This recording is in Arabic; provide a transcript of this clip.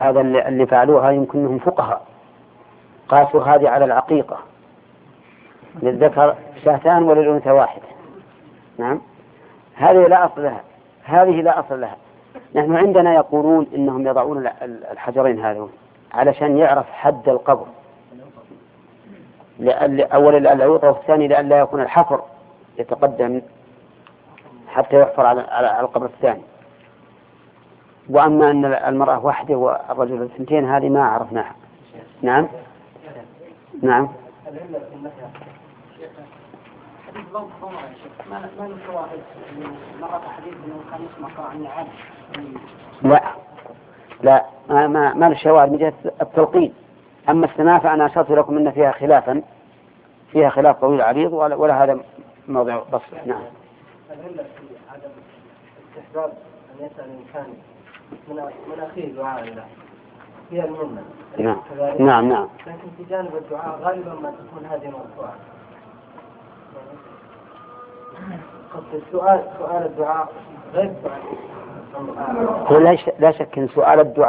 هذا اللي فعلوها يمكنهم فقهاء قاسوا هذه على العقيقة، للذكر شاتان وللأنثى واحدة. نعم، هذه لا أصل لها، هذه لا أصل لها. نحن عندنا يقولون إنهم يضعون الحجرين هذون علشان يعرف حد القبر، أولا العوطة، والثاني لئلا يكون الحفر يتقدم حتى يحفر على القبر الثاني. وأما أن المرأة واحدة والرجل اثنتين هذه ما عرفناها. نعم نعم. لا ما الشواهد من جهة التلقين. أما السماع فأنا أشرت لكم أن فيها خلافا، فيها خلاف طويل عريض ولا هذا موضع بسط. نعم. العلة في عدم استحباب أن يسأل الإنسان من أخيه دعاء له هي المنة. نعم نعم. لكن في جانب الدعاء غالبا ما تكون هذه مرفوعة. قصد سؤال الدعاء غير سؤال. لا شك أن سؤال الدعاء